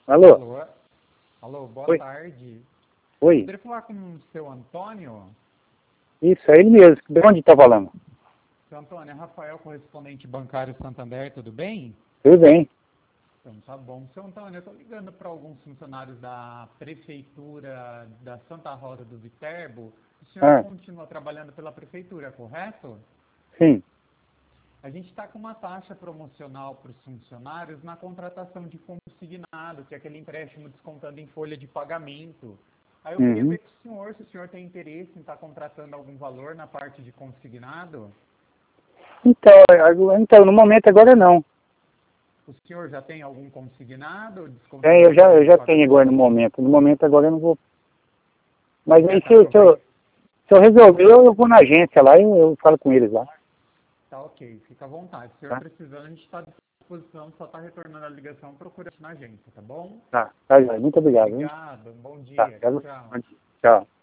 Alô? Alô? Alô, boa Oi? tarde. Oi? Poderia falar com o seu Antônio? Isso, é ele mesmo. De onde está falando? Seu Antônio, é Rafael, correspondente bancário Santander, tudo bem? Tudo bem. Então, tá bom. Seu Antônio, eu estou ligando para alguns funcionários da Prefeitura da Santa Rosa do Viterbo. O senhor Ah, continua trabalhando pela Prefeitura, correto? sim. A gente está com uma taxa promocional para os funcionários na contratação de consignado, que é aquele empréstimo descontando em folha de pagamento. Aí eu queria Uhum. ver com o senhor se o senhor tem interesse em estar contratando algum valor na parte de consignado. Então, no momento agora não. O senhor já tem algum consignado É, descontando em folha eu de já tenho agora no pagamento? momento. No momento agora eu não vou. Não Mas quer aí estar aproveitando? se eu resolver, eu vou na agência lá e eu falo com eles lá. Tá ok, fica à vontade. Se o senhor Tá? precisando, a gente está à disposição, só está retornando a ligação, procura na agência, tá bom? Tá, tá, joia. Muito obrigado, hein? Obrigado, um bom Tá, dia, tchau, quero. tchau. Tchau.